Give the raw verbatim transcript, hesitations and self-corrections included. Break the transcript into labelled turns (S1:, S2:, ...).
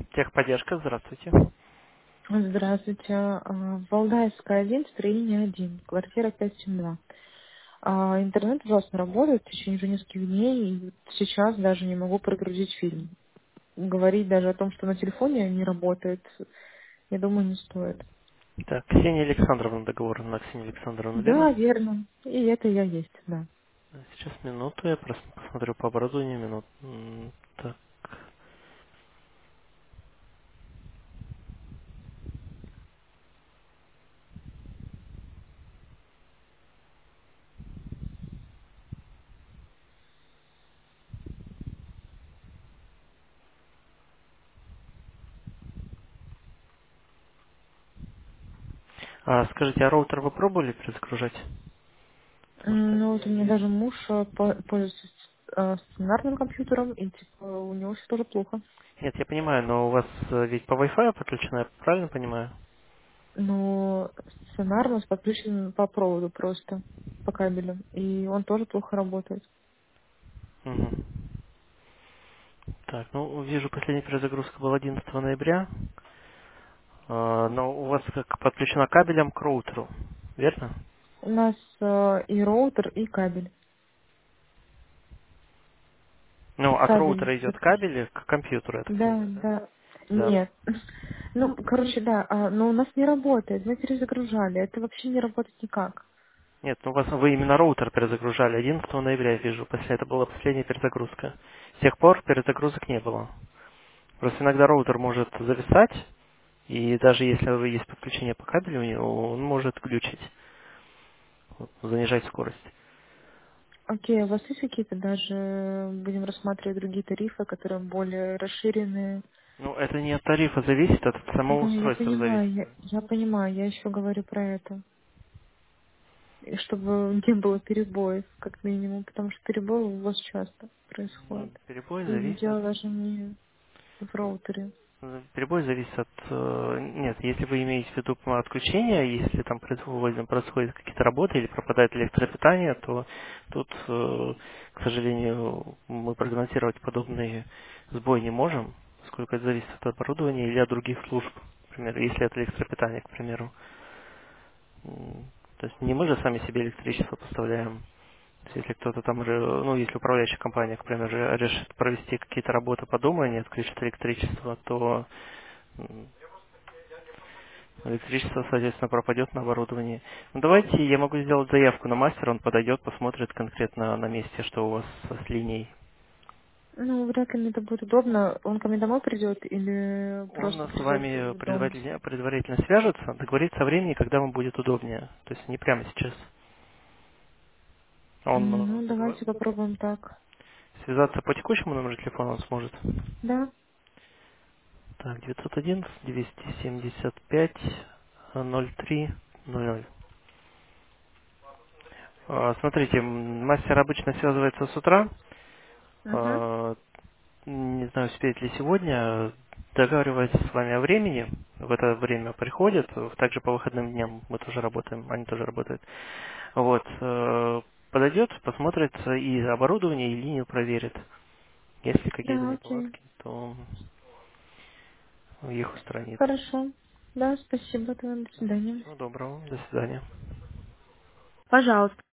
S1: Техподдержка, здравствуйте.
S2: Здравствуйте. А, Валдаевская один, строение один, квартира пятьсот семьдесят два. А, Интернет ужасно работает в течение уже нескольких дней, и вот сейчас даже не могу прогрузить фильм. Говорить даже о том, что на телефоне не работает, я думаю, не стоит.
S1: Так, Ксения Александровна, договор на Ксению Александровну, верно?
S2: Да, верно. И это я есть, да.
S1: Сейчас минуту, я просто посмотрю по оборудованию минут. М, Так. А, скажите, а роутер вы пробовали перезагружать? Может,
S2: М, Ну, вот у меня даже муж а, по- пользуется а, стационарным компьютером, и типа у него все тоже плохо.
S1: нет, я понимаю, но у вас э, ведь по Wi-Fi подключено, я правильно понимаю?
S2: Но стационар у нас подключен по проводу просто, по кабелю. И он тоже плохо работает.
S1: Мгм. Так, ну, вижу, последняя перезагрузка была одиннадцатого ноября, а, но у вас как подключена кабелем к роутеру, верно?
S2: У нас э, и роутер, и кабель.
S1: Ну, от
S2: Кабель
S1: роутера идет
S2: подключен.
S1: кабель к компьютеру, я так
S2: Да,
S1: понимаю, да?
S2: да.
S1: Да.
S2: Нет. Ну, короче, да, а, но у нас не работает. Мы перезагружали. Это вообще не работает никак.
S1: Нет, ну у вас вы именно роутер перезагружали одиннадцатого ноября, я вижу. После это была последняя перезагрузка. С тех пор перезагрузок не было. Просто иногда роутер может зависать, и даже если вы- есть подключение по кабелю, у него, он может глючить, вот, занижать скорость.
S2: Окей, а у вас есть какие-то даже, будем рассматривать другие тарифы, которые более расширенные?
S1: Ну, это не от тарифа зависит, это от самого
S2: Да, я
S1: устройства зависит.
S2: понимаю, я, я понимаю, я еще говорю про это. И чтобы не было перебоев, как минимум, потому что перебои у вас часто
S1: Ну,
S2: происходят.
S1: перебой
S2: И
S1: зависит.
S2: дело даже не в роутере.
S1: Э, Перебой зависит от... э, Нет, если вы имеете в виду м, отключение, если там происходят, происходят какие-то работы или пропадает электропитание, то тут, э, к сожалению, мы прогнозировать подобные сбои не можем, поскольку это зависит от оборудования или от других служб. Например, если это электропитание, к примеру. М, То есть не мы же сами себе электричество поставляем. То есть если кто-то там, ре- ну, если управляющая компания, к примеру, ре- решит провести какие-то работы по дому, и не отключит электричество, то м, электричество, соответственно, пропадет на оборудовании. Ну, давайте я могу сделать заявку на мастера, он подойдет, посмотрит конкретно на месте, что у вас с линией.
S2: Ну, вряд ли мне это будет удобно. Он ко мне домой придет или
S1: Он
S2: просто
S1: с
S2: придет
S1: вами
S2: в дом?
S1: предварительно, предварительно свяжется, договорится о времени, когда вам будет удобнее. То есть не прямо сейчас. Он
S2: М,
S1: э,
S2: Ну,
S1: договор-
S2: давайте попробуем так.
S1: связаться по текущему номеру телефона он сможет.
S2: Да?
S1: Так, девятьсот одиннадцать двести семьдесят пять ноль три ноль ноль. А, Смотрите, м, мастер обычно связывается с утра.
S2: Угу.
S1: А, Не знаю, успеет ли сегодня. Договаривается с вами о времени. В это время приходят. Также по выходным дням мы тоже работаем. Они тоже работают. Вот. э, Подойдет, посмотрит и оборудование, и линию проверит. Если какие-то
S2: Да, окей.
S1: неполадки, то их устранит.
S2: Хорошо. Да, спасибо. Тогда до свидания.
S1: Всего доброго. До свидания.
S2: Пожалуйста.